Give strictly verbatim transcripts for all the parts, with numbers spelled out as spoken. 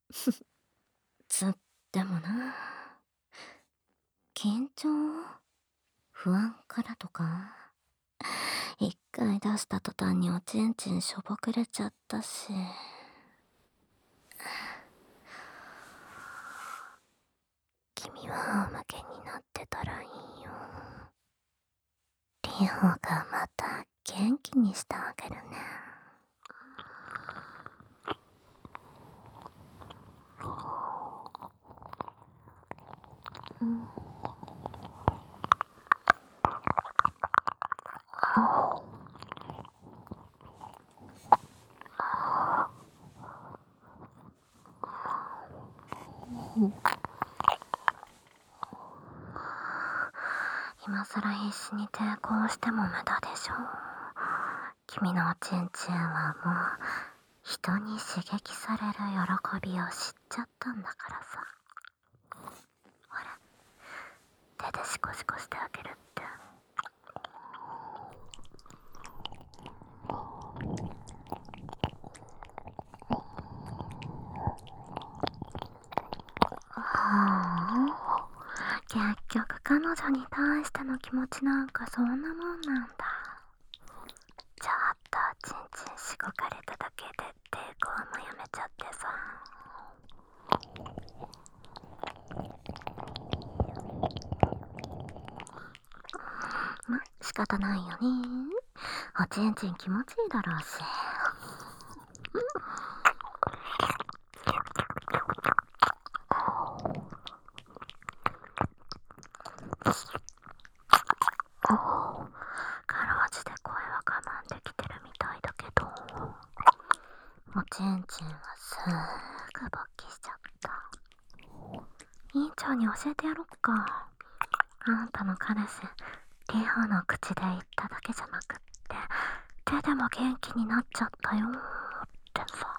つってもな、緊張不安からとか、一回出した途端におちんちんしょぼくれちゃったし。君は仰向けになってたらいいよ。リホがまた元気にしてあげるね。うん。今さら必死に抵抗しても無駄でしょ。君のおちんちんはもう人に刺激される喜びを知っちゃったんだからさ。ほら、手でシコシコしてあげるって。はあ、結局彼女に対しての気持ちなんかそんなもんなんだ。ちょっとちんちんしごかれただけで抵抗もやめちゃってさ。ま、仕方ないよね。おちんちん気持ちいいだろうし。かろうじて声は我慢できてるみたいだけど、おちんちんはすーぐ勃起しちゃった。委員長に教えてやろっか。あんたの彼氏、リホの口で言っただけじゃなくって、手でも元気になっちゃったよってさ。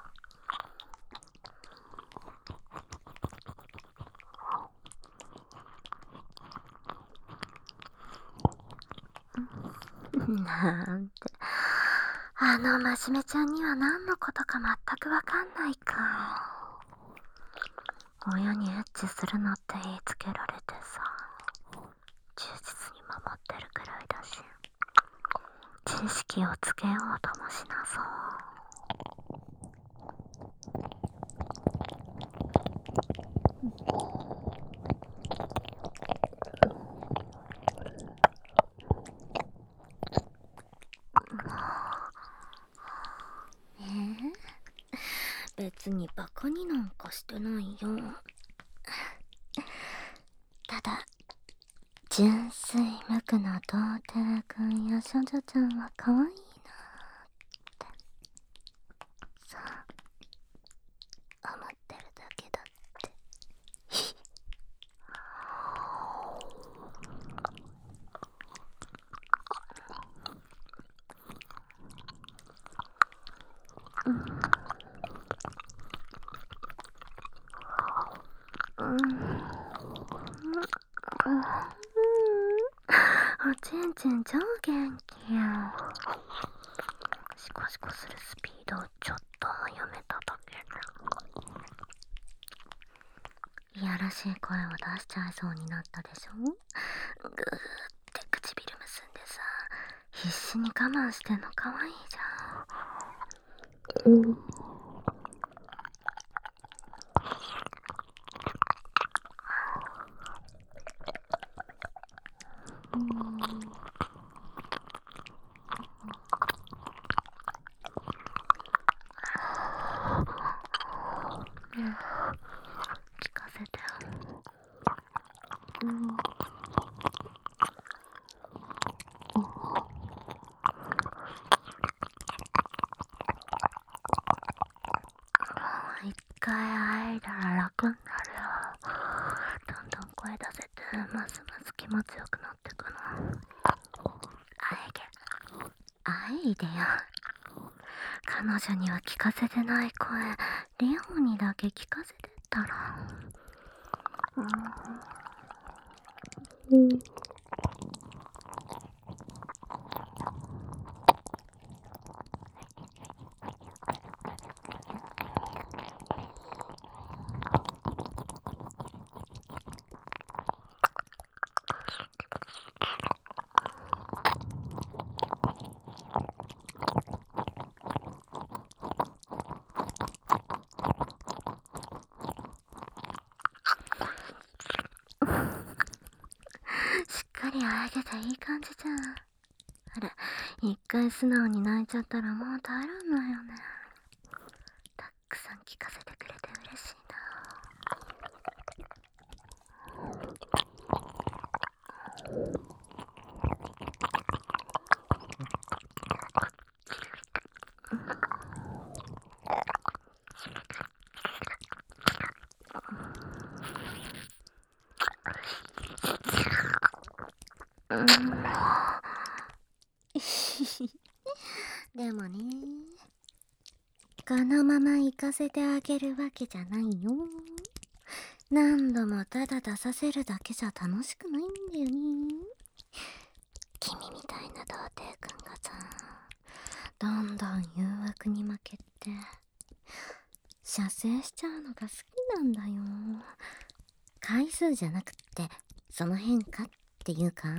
なんて、あの真面目ちゃんには何のことか全くわかんないか。親にエッチするなって言いつけられてさ、忠実に守ってるくらいだし、知識をつけようともしなそう。えー、別にバカになんかしてないよ。ただ、純粋無垢な童貞くんや少女ちゃんは可愛いなってさあ、思ってるだけだって。うん、うん、おちんちん超元気よ。シコシコするスピードをちょっとやめただけで。いやらしい声を出しちゃいそうになったでしょ。ぐーって唇結んでさ、必死に我慢してんの可愛いじゃん。うん。聞かせてよ。うん。一回会えたら楽になるよ。どんどん声出せて、ますます気持ちよくなってくの。あえげ、あえいでよ。彼女には聞かせてない声、リオにだけ聞かせてったら。うん。うん。 上げていい感じじゃん。あれ、一回素直に泣いちゃったらもう耐えらんないよね。たくさん聞かせてくれて嬉しいな。うんでもね、このまま行かせてあげるわけじゃないよ。何度もただ出させるだけじゃ楽しくないんだよね。君みたいな童貞くんがさ、どんどん誘惑に負けて射精しちゃうのが好きなんだよ。回数じゃなくってその変化っていうか、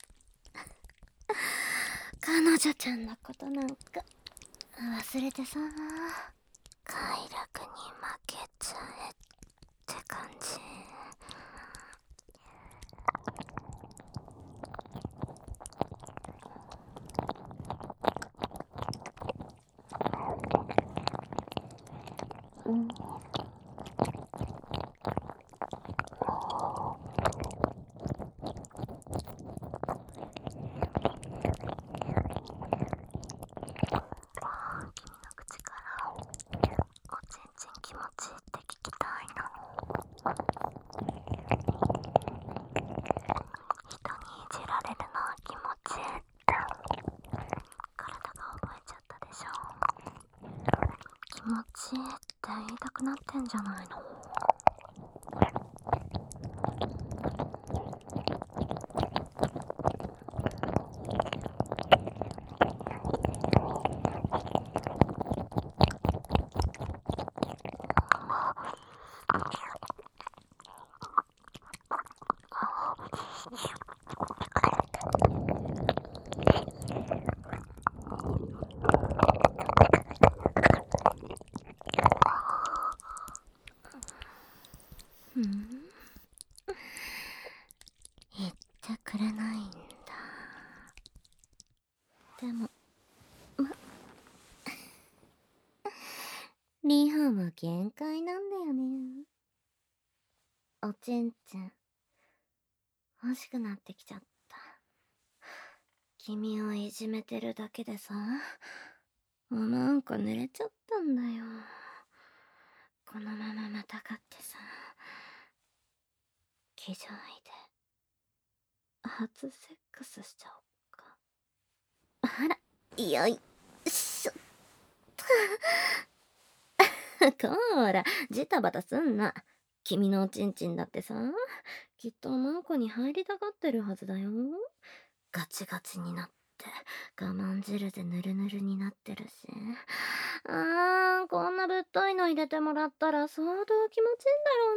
彼女ちゃんのことなんか忘れてさ、快楽に負けちゃえって感じ。うん。口からおちんちん気持ちいいって聞きたいの。人にいじられるのは気持ちいいって体が覚えちゃったでしょ。気持ちいいって言いたくなってんじゃないの。うん、言ってくれないんだ。でもまリハも限界なんだよね。おちんちん欲しくなってきちゃった。君をいじめてるだけでさ、もうなんか濡れちゃったんだよ。このまままたがってさ、気丈いで初セックスしちゃおっか。あら、よいしょこーら、ジタバタすんな。君のおちんちんだってさ、きっとマンコに入りたがってるはずだよ。ガチガチになって我慢汁でヌルヌルになってるし、あー、こんなぶっといの入れてもらったら相当気持ちいいんだろ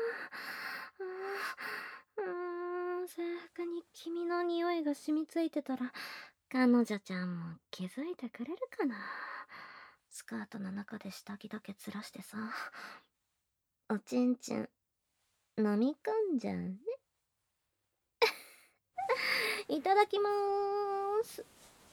うな。うーん、制服に君の匂いが染みついてたら彼女ちゃんも気づいてくれるかな。スカートの中で下着だけずらしてさ、おちんちん飲み込んじゃうね。いただきまーす。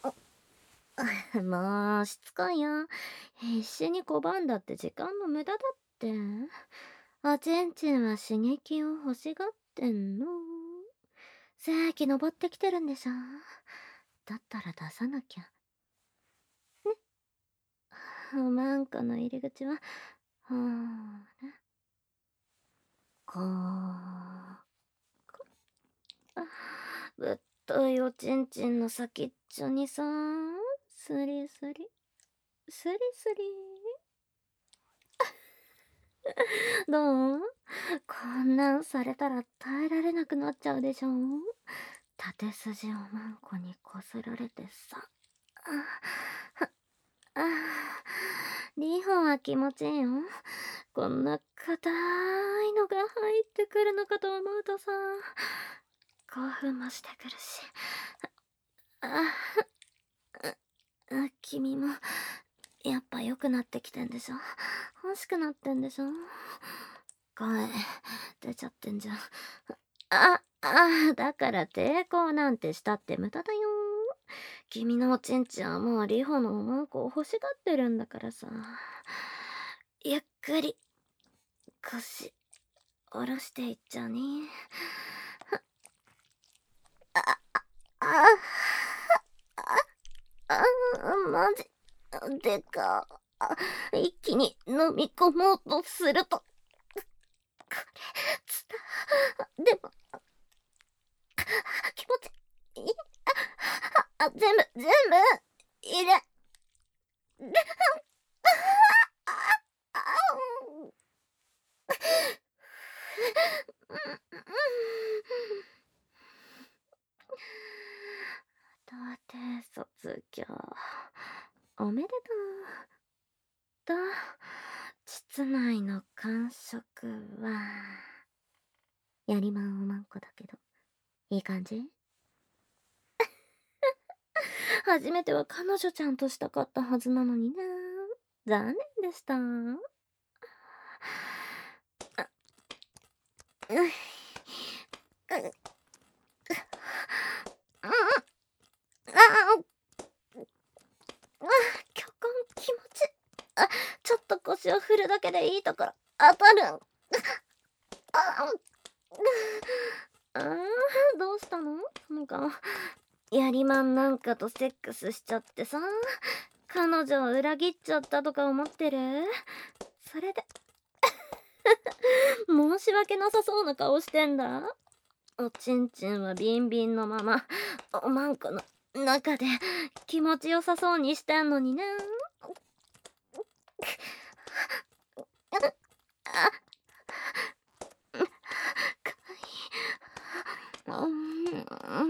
もうしつこいよ。必死に拒んだって時間の無駄だって。おちんちんは刺激を欲しがってんの。正規登ってきてるんでしょ。だったら出さなきゃ。ね。おまんこの入り口は、ほーら。こう。ぶっといおちんちんの先っちょにさ、スリスリ。スリスリ。どう？こんなんされたら耐えられなくなっちゃうでしょ。縦筋をマンコにこすられてさ。ああ、リホは気持ちいいよ。こんな硬いのが入ってくるのかと思うとさ、興奮もしてくるし。ああ、君もやっぱ良くなってきてんでしょ。欲しくなってんでしょ。声出ちゃってんじゃん。あああ、だから抵抗なんてしたって無駄だよ。君のおちんちんはもうリホのおまんこを欲しがってるんだからさ。ゆっくり腰下ろしていっちゃうね。あ、あ、あ、あ、マジでか。あ、一気に飲み込もうとすると、これ、つた、でも、気持ちいい。あ、あ、全部、全部、入れ、で、あ、あ、うん、うん、童貞卒業、おめでとう。と、膣内の感触は、やりまんおまんこだけど、いい感じ？初めては彼女ちゃんとしたかったはずなのにね。残念でした。うううああ、巨根気持ち。あ、ちょっと腰を振るだけでいいところ当たるん。ああ、どうしたの？なんかやりまんなんかとセックスしちゃってさ、彼女を裏切っちゃったとか思ってる？それで申し訳なさそうな顔してんだ。おちんちんはビンビンのままおまんこの中で気持ちよさそうにしてんのにね。あ、かわいい。うん、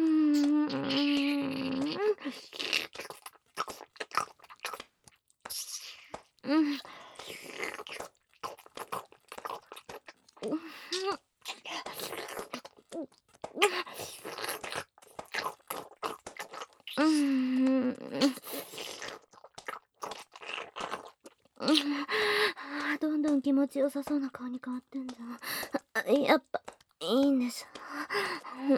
うん、うん、どんどん気持ちよさそうな顔に変わってんじゃん。やっぱいいんでしょ。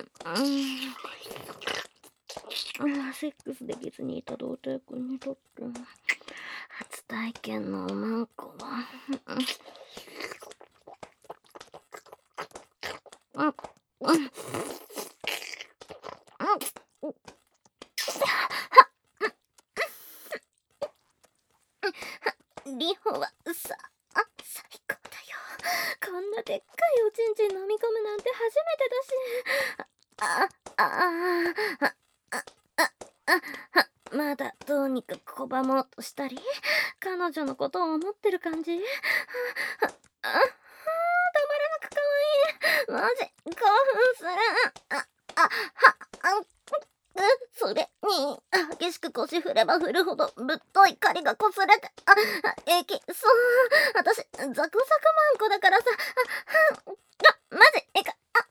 うん、セックスできずにいた童貞君にとって初体験のおまんこは、うん、うん、うん、リホはさ、あ、最高だよ。こんなでっかいおちんちん飲み込むなんて初めてだし。あ、あ、あ、あ、あ、あ、あ、まだどうにか拒もうとしたり、彼女のことを思ってる感じ？あ、あ、あ、たまらなく可愛い。マジ興奮する。あ、あ、は、あ、それに激しく腰振れば振るほどぶっとい狩りが擦れて、あ、あ、駅、そう、私ザクザクマンコだからさ、あ、あ、マジえか、あ、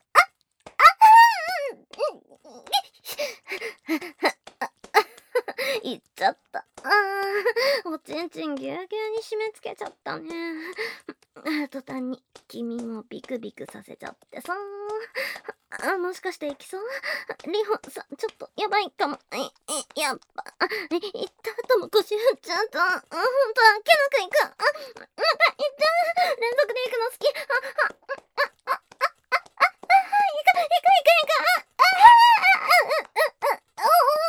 言っちゃった。あー、おちんちんぎゅうぎゅうに締め付けちゃったね。途端に君もビクビクさせちゃってさ。あ、もしかしていきそう？リホさ、ちょっとやばいかも。え、え、やっぱ、え、行った後も腰振っちゃった。うん、ほんと、あっけなくいく。あ、また行った。連続で行くの好き。あ、あ、あ、あ、あ、あ、あ、行く、行く、行く、行く。あ、あ、あ、あ、あ、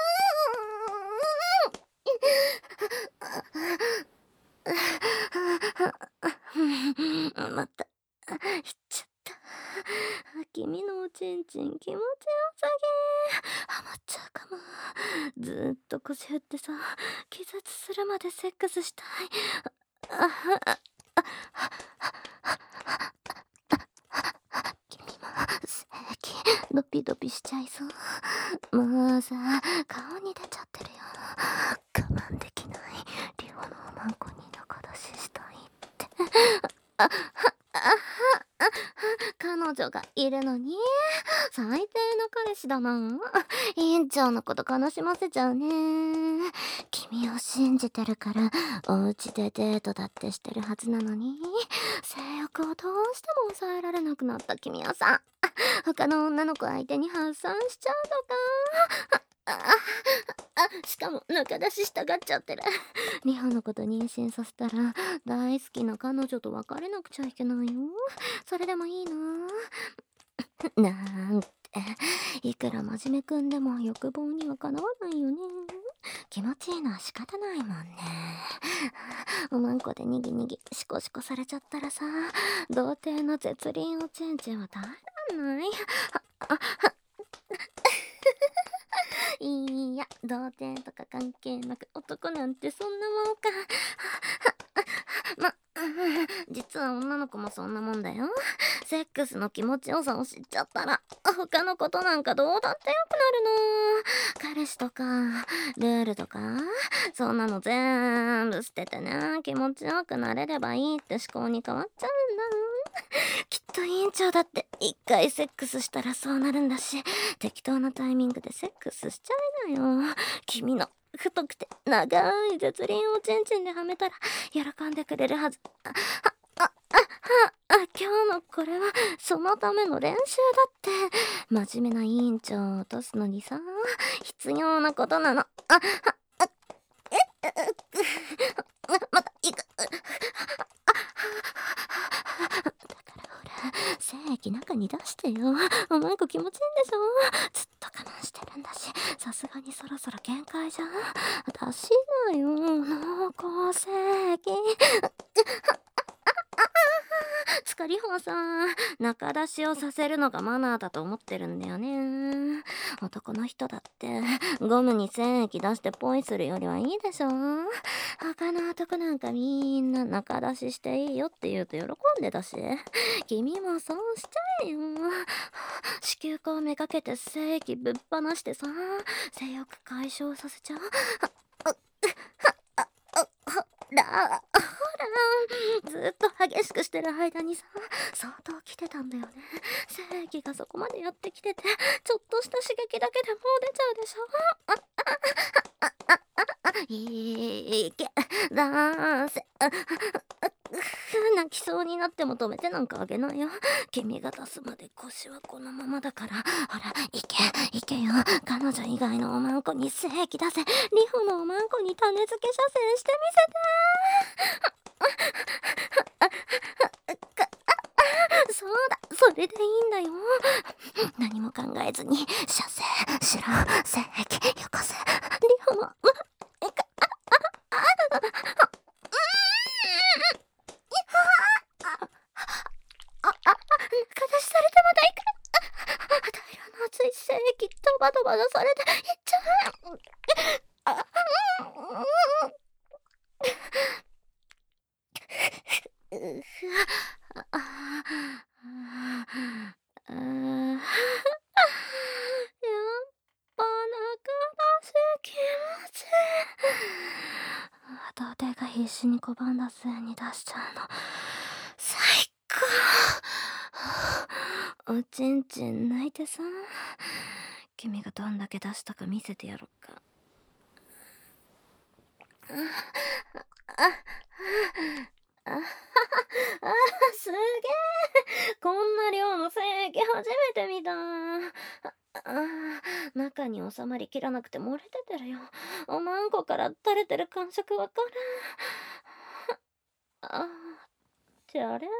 あ、また、行っちゃった。君のおちんちん気持ちよさげ。ハマっちゃうかも。ずーっと腰振ってさ、気絶するまでセックスしたい。あ、あ、君も性器ドピドピしちゃいそう。もうさ、顔に出ちゃってるよ。我慢できない。リオのおまんこに仲出ししたいって。あ、あ、あ、彼女がいるのに最低の彼氏だな。委員長のこと悲しませちゃうね。君を信じてるからお家でデートだってしてるはずなのに、性欲欲をどうしても抑えられなくなった君はさ、他の女の子相手に発散しちゃうとか。あああ、しかも仲出ししたがっちゃってる。リホのこと妊娠させたら大好きな彼女と別れなくちゃいけないよ。それでもいいな。なんて、いくら真面目くんでも欲望にはかなわないよね。気持ちいいのは仕方ないもんね。おまんこでにぎにぎシコシコされちゃったらさ、童貞の絶倫おちんちんは耐えらんない。いや、童貞とか関係なく男なんてそんなもんか。ま、実は女の子もそんなもんだよ。セックスの気持ちよさを知っちゃったら他のことなんかどうだってよくなるの。彼氏とかルールとかそんなの全部捨ててね、気持ちよくなれればいいって思考に変わっちゃうんだ。きっと委員長だって一回セックスしたらそうなるんだし、適当なタイミングでセックスしちゃいなよ。君の太くて長い絶倫をチンチンではめたら喜んでくれるはず。あ、あ、あ、あ、今日のこれはそのための練習だって。真面目な委員長を落とすのにさ、必要なことなの。あ、あ、あ、え、ま、また行く。精液中に出してよ。お前子気持ちいいんでしょ。ずっと我慢してるんだし、さすがにそろそろ限界じゃん。出しなよ、濃厚精液。つかりほうさん、中出しをさせるのがマナーだと思ってるんだよね。男の人だってゴムに精液出してポイするよりはいいでしょ。他の男なんかみんな中出ししていいよって言うと喜んでたし、君もそうしちゃえよ。子宮口めがけて精液ぶっ放してさ、性欲解消させちゃう。ほらほら、ずっと激しくしてる間にさ、相当来てたんだよね。精液がそこまでやってきてて、ちょっとした刺激だけでもう出ちゃうでしょ。いけ、だせ。泣きそうになっても止めてなんかあげないよ。君が出すまで腰はこのままだから。ほら、いけ、いけよ。彼女以外のおまんこに精液出せ。リホのおまんこに種付け射精してみせて。かそうだ、それでいいんだよ。何も考えずに射精しろ。精液よこせ。リホの精液ドバドバ出されていっちゃう。あやっぱ中出し気持ちいい。童貞が必死に拒んだ末に出しちゃうの最高。おちんちん泣いてさ、君がどんだけ出したか見せてやろっか。ああああすげえ、こんな量の精液初めて見た。あ中に収まりきらなくて漏れててるよ。おまんこから垂れてる感触わからん。あじゃあれ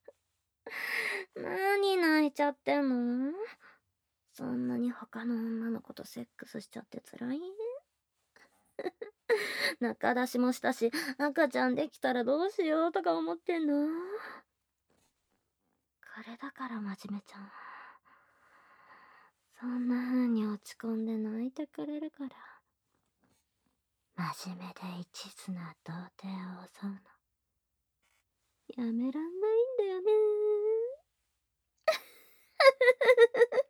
何泣いちゃってんの。そんなに他の女の子とセックスしちゃってつらい。中出しもしたし、赤ちゃんできたらどうしようとか思ってんの。これだから真面目ちゃん、そんな風に落ち込んで泣いてくれるから、真面目で一途な童貞を襲うのやめらんないんだよね。